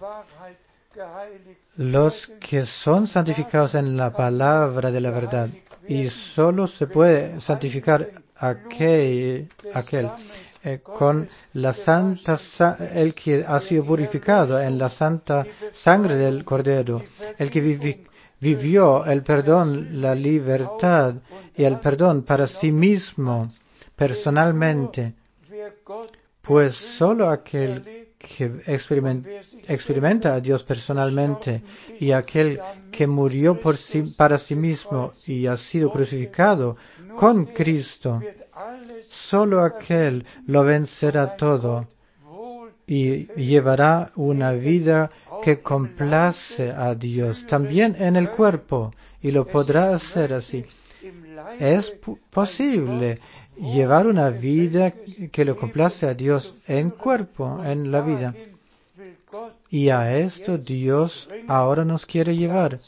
los que son santificados en la palabra de la verdad, y solo se puede santificar aquel con la santa, el que ha sido purificado en la santa sangre del Cordero, el que vivió el perdón, la libertad y el perdón para sí mismo, personalmente, pues solo aquel que experimenta a Dios personalmente y aquel que murió para sí mismo y ha sido crucificado con Cristo, solo aquel lo vencerá todo y llevará una vida que complace a Dios, también en el cuerpo, y lo podrá hacer así. Es posible llevar una vida que le complace a Dios en cuerpo, en la vida. Y a esto Dios ahora nos quiere llevar.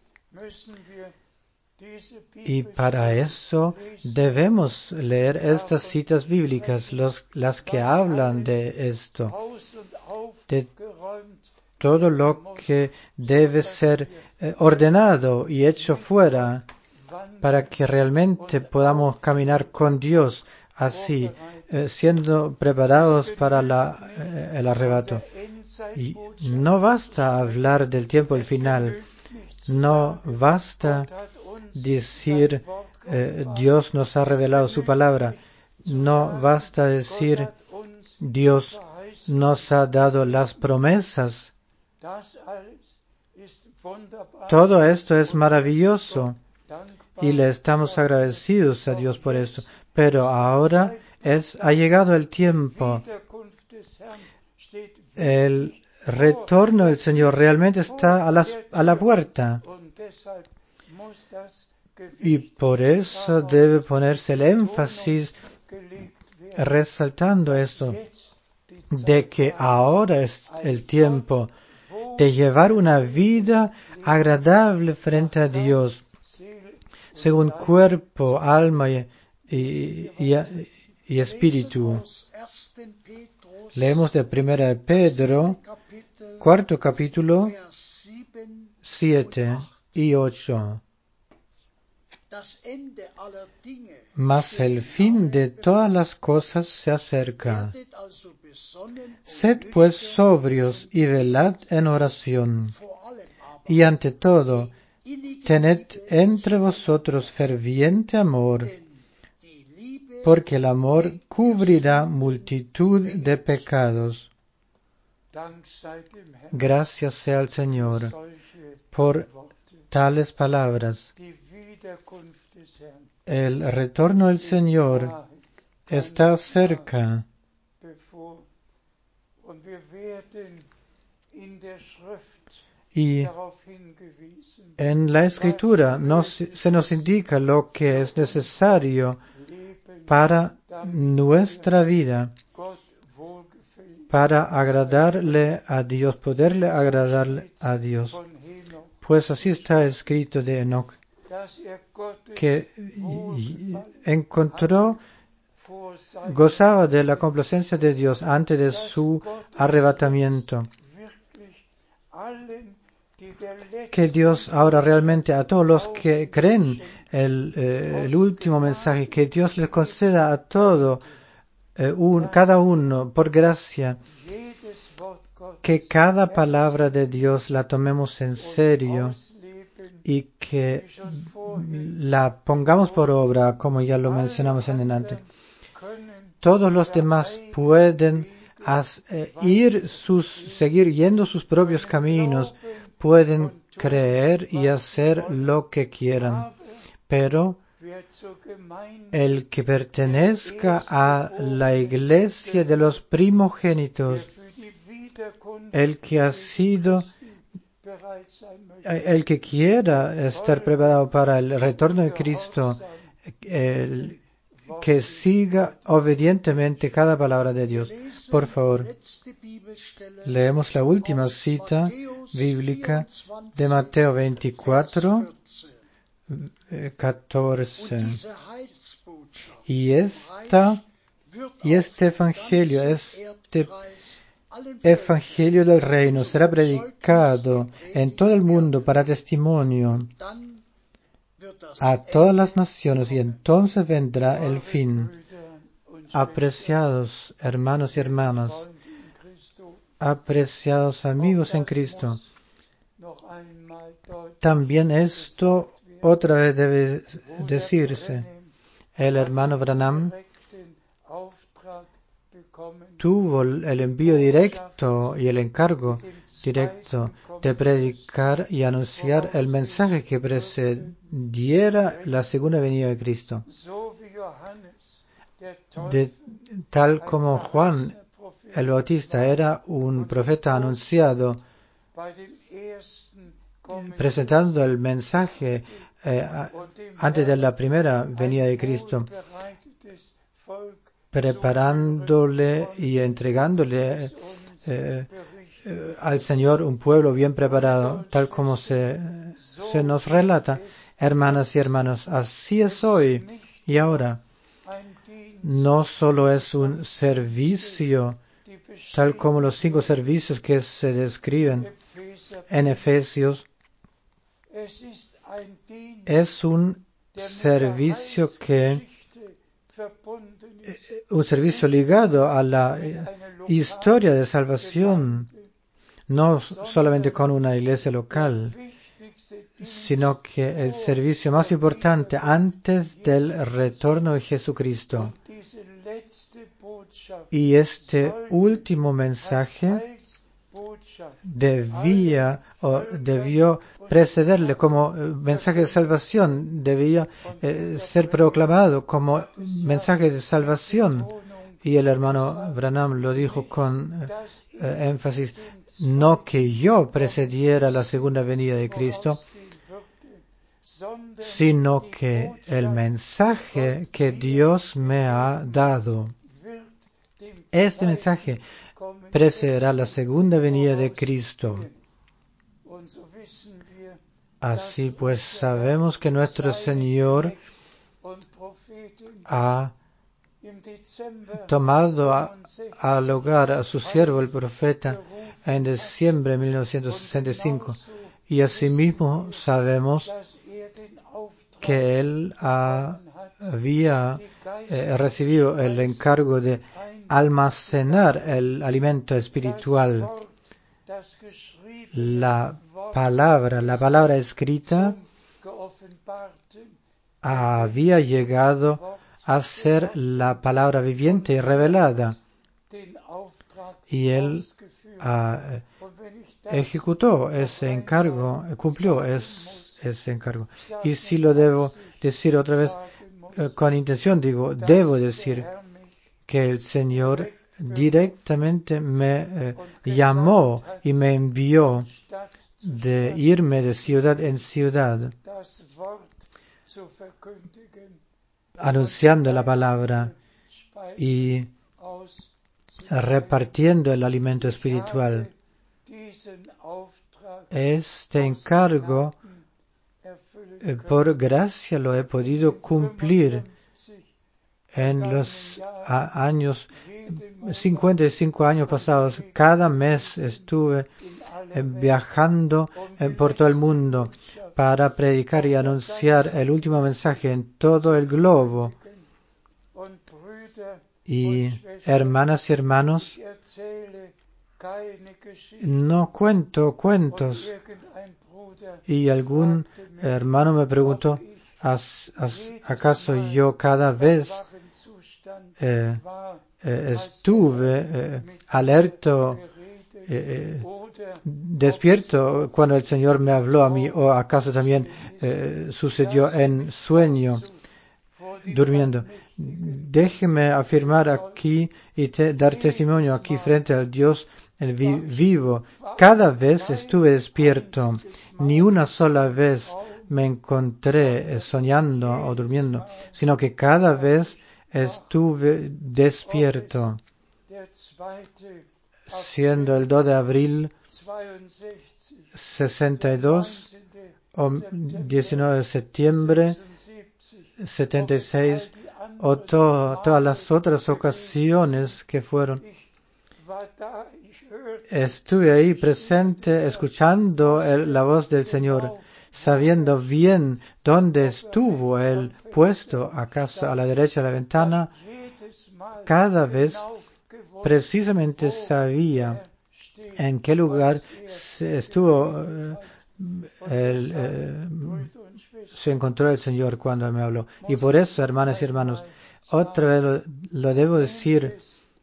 Y para eso debemos leer estas citas bíblicas, las que hablan de esto, de todo lo que debe ser ordenado y hecho fuera, para que realmente podamos caminar con Dios así, siendo preparados para el arrebato. Y no basta hablar del tiempo del final, no basta decir Dios nos ha revelado su palabra, no basta decir Dios nos ha dado las promesas. Todo esto es maravilloso y le estamos agradecidos a Dios por esto, pero ahora ha llegado el tiempo. El retorno del Señor realmente está a la puerta. Y por eso debe ponerse el énfasis resaltando esto, de que ahora es el tiempo de llevar una vida agradable frente a Dios, según cuerpo, alma y espíritu. Leemos de 1 Pedro, 4 capítulo, 7 y 8. mas el fin de todas las cosas se acerca. Sed pues sobrios y velad en oración. Y ante todo, tened entre vosotros ferviente amor, porque el amor cubrirá multitud de pecados. Gracias sea al Señor por tales palabras. El retorno del Señor está cerca. Y en la Escritura se nos indica lo que es necesario para nuestra vida, para agradarle a Dios, poderle agradarle a Dios. Pues así está escrito de Enoc, que gozaba de la complacencia de Dios antes de su arrebatamiento. Que Dios ahora realmente a todos los que creen el último mensaje, que Dios les conceda a todo, cada uno, por gracia, que cada palabra de Dios la tomemos en serio y que la pongamos por obra, como ya lo mencionamos en delante. Todos los demás pueden seguir yendo sus propios caminos, pueden creer y hacer lo que quieran, pero el que pertenezca a la iglesia de los primogénitos, el que quiera estar preparado para el retorno de Cristo, que siga obedientemente cada palabra de Dios. Por favor, leemos la última cita bíblica de Mateo 24, 14. Y este evangelio del reino será predicado en todo el mundo para testimonio a todas las naciones, y entonces vendrá el fin. Apreciados hermanos y hermanas, apreciados amigos en Cristo, también esto otra vez debe decirse. El hermano Branham tuvo el envío directo y el encargo directo de predicar y anunciar el mensaje que precediera la segunda venida de Cristo. Tal como Juan el Bautista era un profeta anunciado, presentando el mensaje antes de la primera venida de Cristo, preparándole y entregándole al Señor un pueblo bien preparado, tal como se nos relata. Hermanas y hermanos, así es hoy y ahora. No solo es un servicio, tal como los 5 servicios que se describen en Efesios, es un servicio ligado a la historia de salvación, no solamente con una iglesia local, sino que el servicio más importante antes del retorno de Jesucristo. Y este último mensaje debió precederle como mensaje de salvación, debía ser proclamado como mensaje de salvación. Y el hermano Branham lo dijo con énfasis, no que yo precediera la segunda venida de Cristo, sino que el mensaje que Dios me ha dado, este mensaje precederá la segunda venida de Cristo. Así pues, sabemos que nuestro Señor ha tomado al hogar a su siervo el profeta en diciembre de 1965, y asimismo sabemos que él había recibido el encargo de almacenar el alimento espiritual. La palabra escrita había llegado a ser la palabra viviente y revelada, y él ejecutó ese encargo, cumplió ese encargo. Y si lo debo decir otra vez con intención, debo decir que el Señor directamente me llamó y me envió de irme de ciudad en ciudad, anunciando la palabra y repartiendo el alimento espiritual. Este encargo, por gracia, lo he podido cumplir en los años 55 años pasados. Cada mes estuve viajando por todo el mundo para predicar y anunciar el último mensaje en todo el globo. Y hermanas y hermanos, no cuento cuentos. Y algún hermano me preguntó, ¿acaso yo cada vez estuve alerta, despierto cuando el Señor me habló a mí, o acaso también sucedió en sueño, durmiendo? Déjeme afirmar aquí y dar testimonio aquí frente al Dios el vivo. Cada vez estuve despierto, ni una sola vez me encontré soñando o durmiendo, sino que cada vez estuve despierto. Siendo el 2 de abril 62 o 19 de septiembre 76 o todas las otras ocasiones que fueron. Estuve ahí presente, escuchando la voz del Señor, sabiendo bien dónde estuvo Él puesto, acaso a la derecha de la ventana. Cada vez precisamente sabía en qué lugar se encontró el Señor cuando me habló. Y por eso, hermanas y hermanos, otra vez lo debo decir,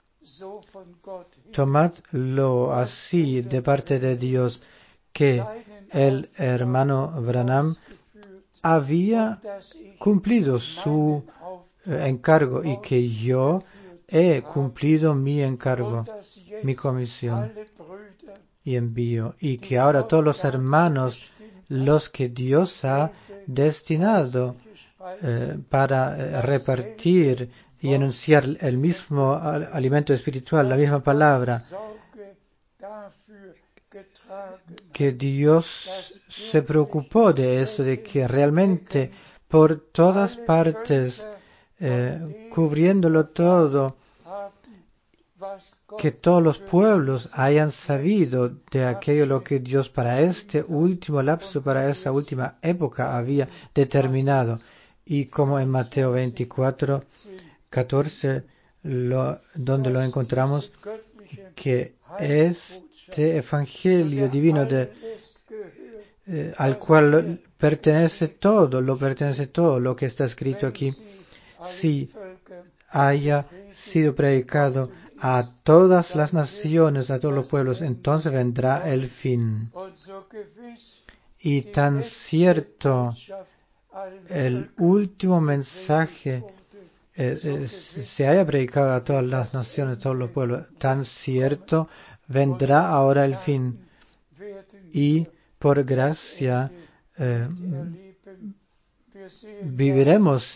tomadlo así de parte de Dios, que el hermano Branham había cumplido su encargo y que yo he cumplido mi encargo, mi comisión y envío, y que ahora todos los hermanos, los que Dios ha destinado para repartir y anunciar el mismo alimento espiritual, la misma palabra, que Dios se preocupó de esto, de que realmente por todas partes, cubriéndolo todo, que todos los pueblos hayan sabido de aquello lo que Dios para este último lapso, para esa última época había determinado. Y como en Mateo 24, 14, donde lo encontramos, que este evangelio divino al cual pertenece todo lo que está escrito aquí, si haya sido predicado a todas las naciones, a todos los pueblos, entonces vendrá el fin. Y tan cierto el último mensaje se haya predicado a todas las naciones, a todos los pueblos, tan cierto vendrá ahora el fin. Y por gracia viviremos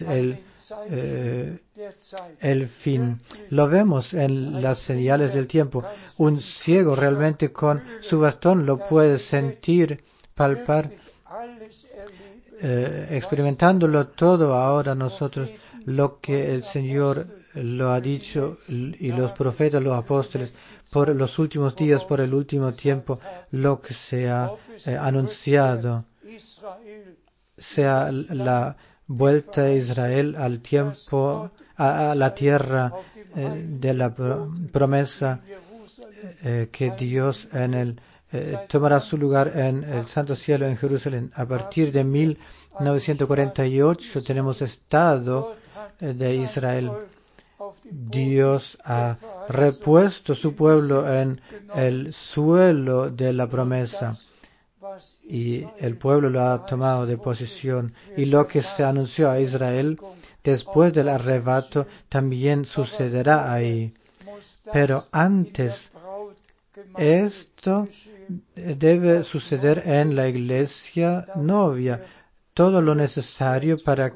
el fin. Lo vemos en las señales del tiempo. Un ciego realmente con su bastón lo puede sentir, palpar, experimentándolo todo ahora nosotros, lo que el Señor lo ha dicho y los profetas, los apóstoles, por los últimos días, por el último tiempo, lo que se ha anunciado, sea la vuelta de Israel al tiempo, a la tierra de la promesa, que Dios tomará su lugar en el Santo Cielo en Jerusalén. A partir de 1948 tenemos Estado de Israel. Dios ha repuesto su pueblo en el suelo de la promesa y el pueblo lo ha tomado de posesión. Y lo que se anunció a Israel después del arrebato también sucederá ahí. Pero antes, esto debe suceder en la iglesia novia. Todo lo necesario para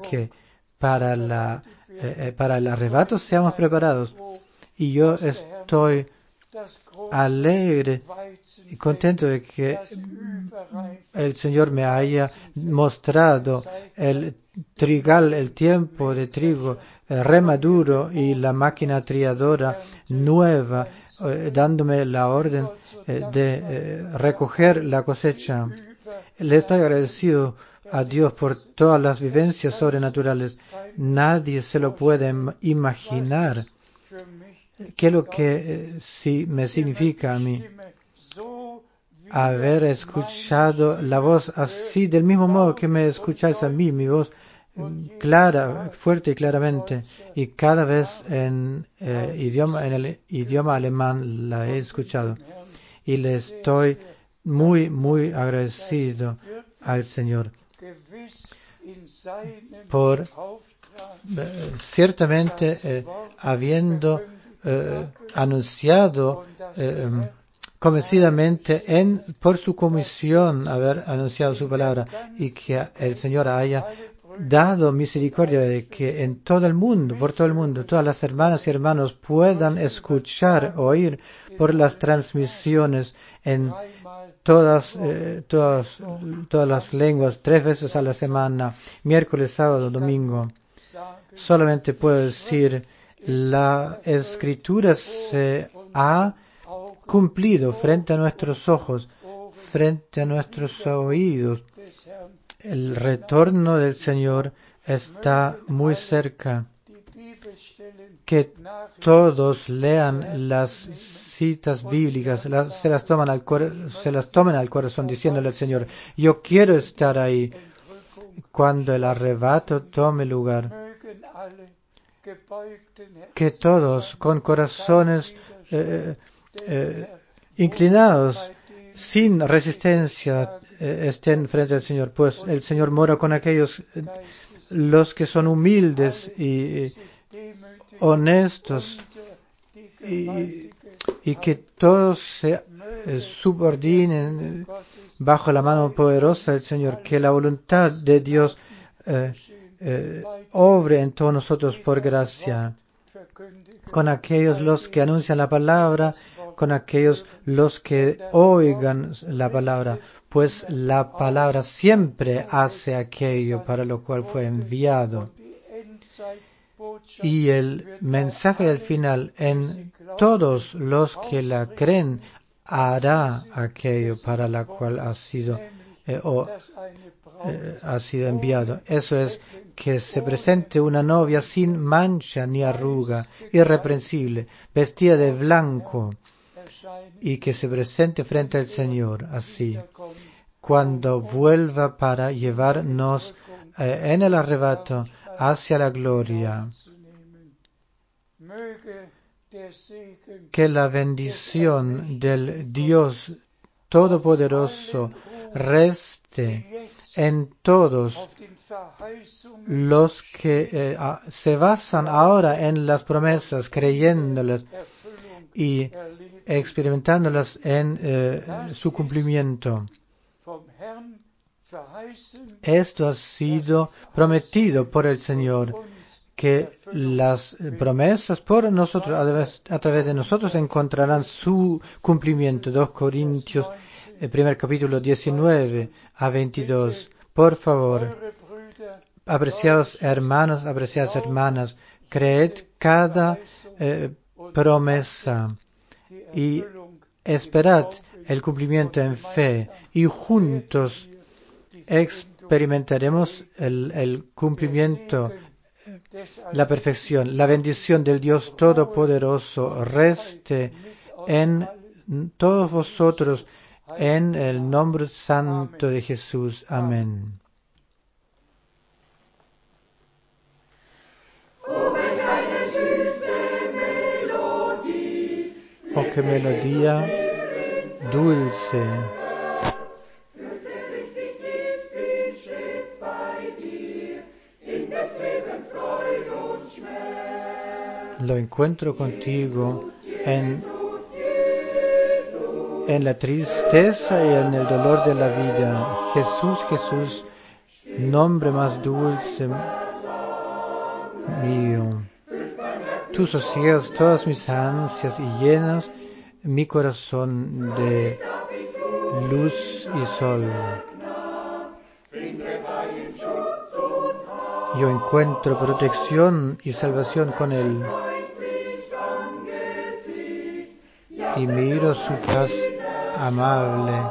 el arrebato seamos preparados. Y yo estoy alegre y contento de que el Señor me haya mostrado el trigal, el tiempo de trigo remaduro y la máquina triadora nueva, dándome la orden de recoger la cosecha. Le estoy agradecido a Dios por todas las vivencias sobrenaturales. Nadie se lo puede imaginar. ¿Qué es lo que sí me significa a mí? Haber escuchado la voz así, del mismo modo que me escucháis a mí, mi voz clara, fuerte y claramente, y cada vez en el idioma alemán la he escuchado. Y le estoy muy, muy agradecido al Señor por ciertamente habiendo anunciado convencidamente por su comisión haber anunciado su palabra, y que el Señor haya dado misericordia de que en todo el mundo, por todo el mundo, todas las hermanas y hermanos puedan escuchar, oír por las transmisiones en todas las lenguas, 3 veces a la semana, miércoles, sábado, domingo. Solamente puedo decir, la Escritura se ha cumplido frente a nuestros ojos, frente a nuestros oídos. El retorno del Señor está muy cerca. Que todos lean las citas bíblicas, se las tomen al corazón, diciéndole al Señor: yo quiero estar ahí cuando el arrebato tome lugar. Que todos con corazones inclinados, sin resistencia, estén frente al Señor, pues el Señor mora con aquellos los que son humildes y honestos, y que todos se subordinen bajo la mano poderosa del Señor. Que la voluntad de Dios obre en todos nosotros por gracia, con aquellos los que anuncian la palabra, con aquellos los que oigan la palabra, pues la palabra siempre hace aquello para lo cual fue enviado. Y el mensaje del final en todos los que la creen hará aquello para la cual ha sido enviado. Eso es, que se presente una novia sin mancha ni arruga, irreprensible, vestida de blanco, y que se presente frente al Señor así, cuando vuelva para llevarnos en el arrebato hacia la gloria. Que la bendición del Dios Todopoderoso reste en todos los que se basan ahora en las promesas, creyéndolas y experimentándolas en su cumplimiento. Esto ha sido prometido por el Señor, que las promesas por nosotros, a través de nosotros, encontrarán su cumplimiento. 2 Corintios, primer capítulo, 19 a 22. Por favor, apreciados hermanos, apreciadas hermanas, creed cada promesa y esperad el cumplimiento en fe, y juntos experimentaremos el cumplimiento, la perfección, la bendición del Dios Todopoderoso reste en todos vosotros, en el nombre santo de Jesús. Amén. Oh, qué melodía dulce. Lo encuentro contigo en la tristeza y en el dolor de la vida. Jesús, Jesús, nombre más dulce mío. Tú sosiegas todas mis ansias y llenas mi corazón de luz y sol. Yo encuentro protección y salvación con Él y miro su faz amable.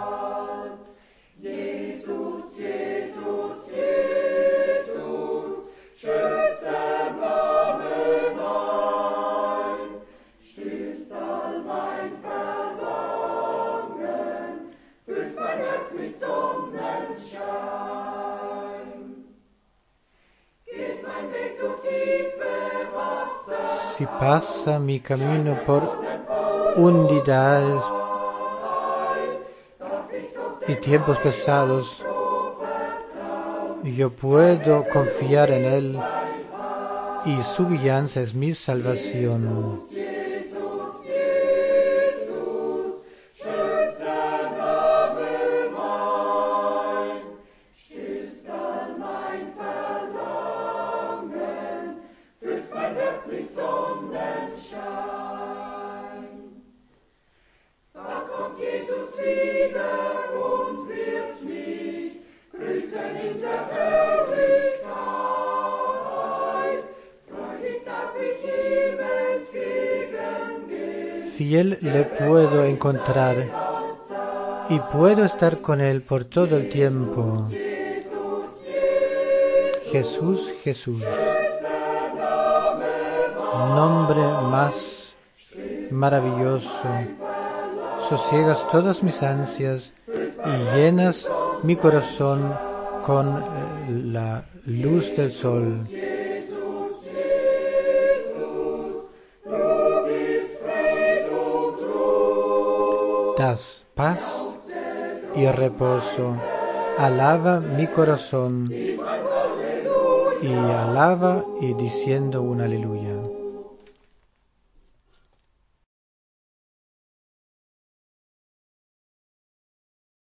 Si pasa mi camino por hundidades y tiempos pesados, yo puedo confiar en Él y su guianza es mi salvación. Fiel le puedo encontrar y puedo estar con Él por todo el tiempo. Jesús, Jesús, nombre más maravilloso, sosiegas todas mis ansias y llenas mi corazón con la luz del sol. Das paz y reposo. Alaba mi corazón y alaba y diciendo un aleluya.